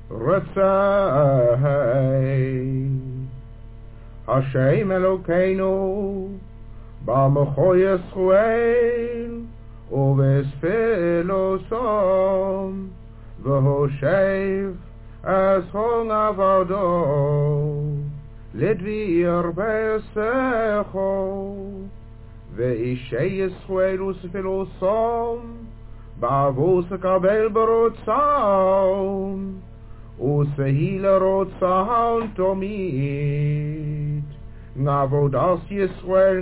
Ratzai Hashem Elokeinu Ba'amocho Yisrael Uvesfilosom V'hoshev Es hong avado Lidvir Besecho Ve'ishei Yisrael Usfilosom Ba'avos Kabel Berotzam Usfehile Rotzam Tomit Ngavodas Yisrael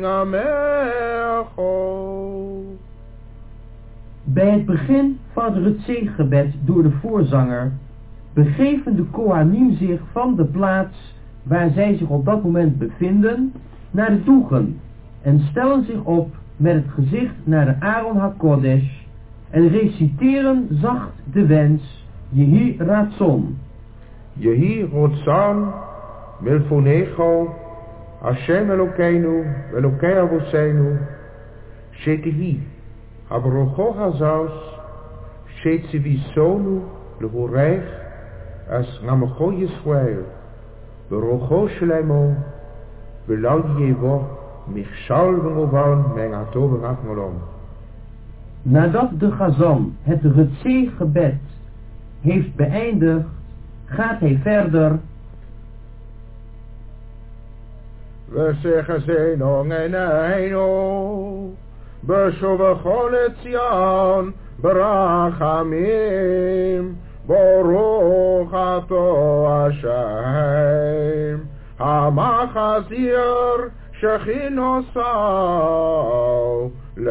Ngamecho. Bij het begin van het Rutzee-gebed door de voorzanger begeven de Kohanim zich van de plaats waar zij zich op dat moment bevinden naar de toegen en stellen zich op met het gezicht naar de Aaron HaKodesh en reciteren zacht de wens Yehi Ratzon. Yehi Ratzon Milfonecho Hashem Elokeinu Elokei Avoseinu Shetihi Abrocho Hazos Shetzivisonu Lehoreich As Namacho Yisrael Berocho Shlemo Belau Yevo Michshal Vengovan Mengato Benachmolom. Nadat de Chazan het Rutzee-gebed heeft beëindigd, gaat hij verder. We zeggen Zeno Ngeneino Beshuvachol Etzion Barachamim Baruch Ato Hashem Hamachazir Shechinosau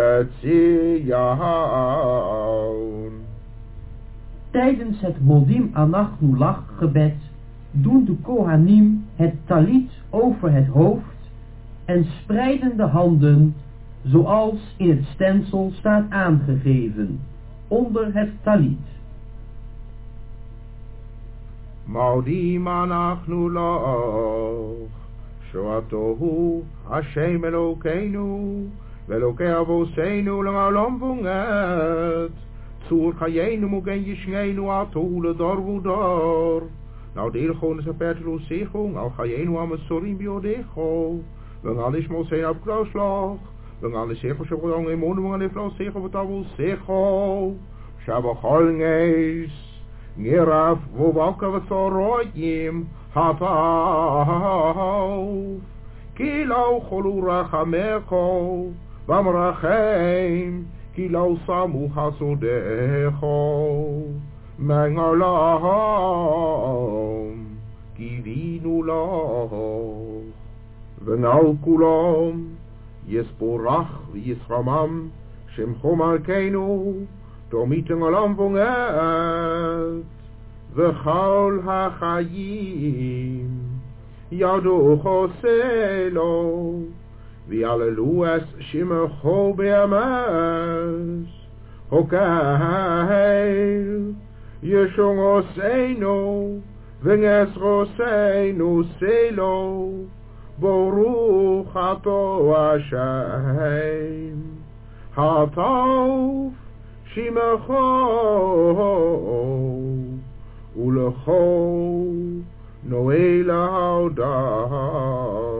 Letzion. Tijdens het Modim Anachnulach gebed doen de Kohanim het talit over het hoofd en spreiden de handen zoals in het stensel staat aangegeven, onder het talit. Modim Anachnulach Shoatohu Hashem Elokeinu Velokei Avoseinu L'olam Vunget Tzur Chayenu Mugen Yishneinu Atole Darvudar. Nou deel gewoon eens een pertelo zegong, al Chayenu Amasorim Biodecho. We gaan eens Moseen op Klauslag. We gaan eens zeggen, Shabbat in Monden, we gaan eens Vrouw zeggen, wat Avol Secho. Shabbat Holngees. Nieraf, wo Wauka wat zo roodjem. Hatav. Kilau Cholura Chamecho. Vamrachem. Kilau Samu Hasodecho. Mengalam. Kivinu Lach. Venal Kulam. Yesporach Yisramam. Shemcho Malkeinu. Tomiten Alam Vonget. Vechal HaChayim. Yadu Choselo. Vialeluas Shimecho Be'amas. Hokail. Yeshong Oseinu. Venges Roseinu Selo. Baruch Ato Hashem. Hatav Shimecho Ulecho Noela Haudah.